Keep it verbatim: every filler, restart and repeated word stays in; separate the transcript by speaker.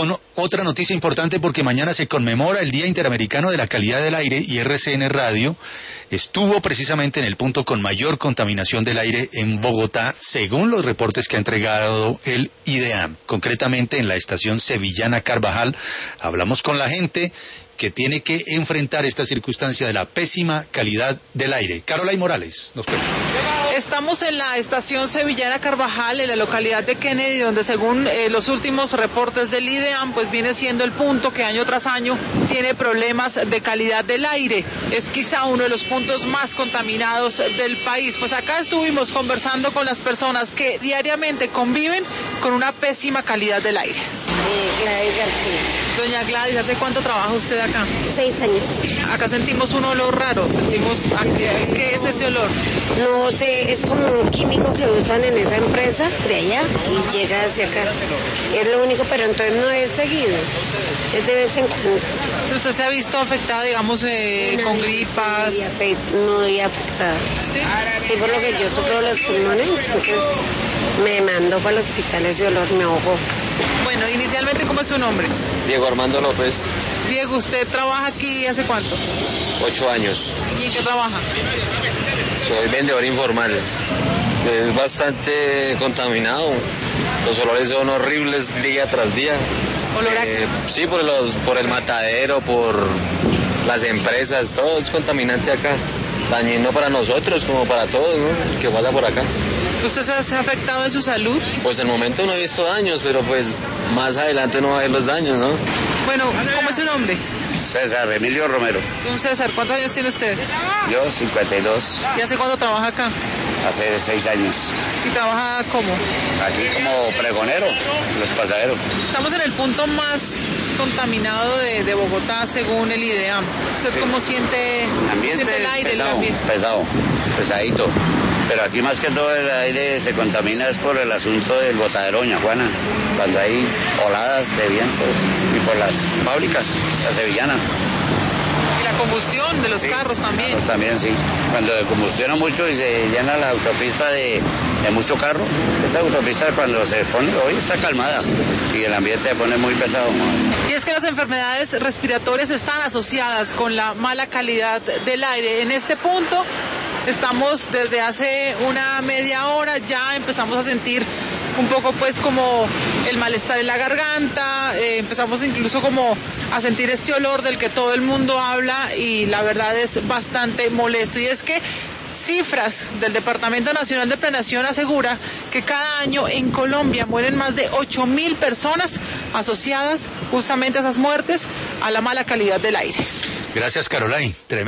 Speaker 1: con otra noticia importante porque mañana se conmemora el Día Interamericano de la Calidad del Aire y R C N Radio estuvo precisamente en el punto con mayor contaminación del aire en Bogotá, según los reportes que ha entregado el IDEAM. Concretamente en la estación Sevillana Carvajal, hablamos con la gente que tiene que enfrentar esta circunstancia de la pésima calidad del aire. Carolay Morales nos cuenta.
Speaker 2: Estamos en la estación Sevillana Carvajal, en la localidad de Kennedy, donde según eh, los últimos reportes del IDEAM, pues viene siendo el punto que año tras año tiene problemas de calidad del aire. Es quizá uno de los puntos más contaminados del país. Pues acá estuvimos conversando con las personas que diariamente conviven con una pésima calidad del aire.
Speaker 3: Eh, Gladys García.
Speaker 2: Doña Gladys, ¿hace cuánto trabaja usted acá?
Speaker 3: Seis años.
Speaker 2: Acá sentimos un olor raro, sentimos, ¿qué es ese olor?
Speaker 3: No, te, es como un químico que usan en esa empresa de allá y llega hacia acá. Es lo único, pero entonces no es seguido, es de vez en cuando.
Speaker 2: ¿Usted se ha visto afectada, digamos, eh, no, con gripas?
Speaker 3: No había afectada. ¿Sí? Sí, por lo que yo sufro los pulmones, entonces me mandó para el hospital ese olor, me ahogó.
Speaker 2: Bueno, inicialmente, ¿cómo es su nombre?
Speaker 4: Diego Armando López.
Speaker 2: Diego, ¿usted trabaja aquí hace cuánto?
Speaker 4: Ocho años.
Speaker 2: ¿Y en qué trabaja?
Speaker 4: Soy vendedor informal. Es bastante contaminado. Los olores son horribles día tras día.
Speaker 2: ¿Olor a
Speaker 4: eh, Sí, por, los, por el matadero, por las empresas, todo es contaminante acá. Dañino para nosotros como para todos, ¿no? Que pasa por acá.
Speaker 2: ¿Usted se ha afectado en su salud?
Speaker 4: Pues en el momento no he visto daños, pero pues más adelante no va a haber los daños, ¿no?
Speaker 2: Bueno, ¿cómo es su nombre?
Speaker 5: César Emilio Romero.
Speaker 2: Don César, ¿cuántos años tiene usted?
Speaker 5: Yo, cincuenta y dos.
Speaker 2: ¿Y hace cuándo trabaja acá?
Speaker 5: Hace seis años.
Speaker 2: ¿Y trabaja cómo?
Speaker 5: Aquí como pregonero, los pasajeros.
Speaker 2: Estamos en el punto más contaminado de, de Bogotá, según el IDEAM. ¿Usted sí. cómo siente,
Speaker 5: ambiente
Speaker 2: siente el aire?
Speaker 5: Pesado,
Speaker 2: el ambiente?
Speaker 5: pesado, pesadito. Pero aquí más que todo el aire se contamina es por el asunto del botadero Doña Juana, cuando hay oladas de viento y por las fábricas, la sevillana.
Speaker 2: Y la combustión de los sí, carros también.
Speaker 5: Carros también, sí. Cuando combustiona mucho y se llena la autopista de, de mucho carro, esta autopista cuando se pone, hoy está calmada y el ambiente se pone muy pesado.
Speaker 2: Y es que las enfermedades respiratorias están asociadas con la mala calidad del aire. En este punto estamos desde hace una media hora, ya empezamos a sentir un poco pues como el malestar en la garganta, eh, empezamos incluso como a sentir este olor del que todo el mundo habla y la verdad es bastante molesto. Y es que cifras del Departamento Nacional de Planeación asegura que cada año en Colombia mueren más de ocho mil personas asociadas justamente a esas muertes a la mala calidad del aire.
Speaker 1: Gracias, Carolay. Tremendo.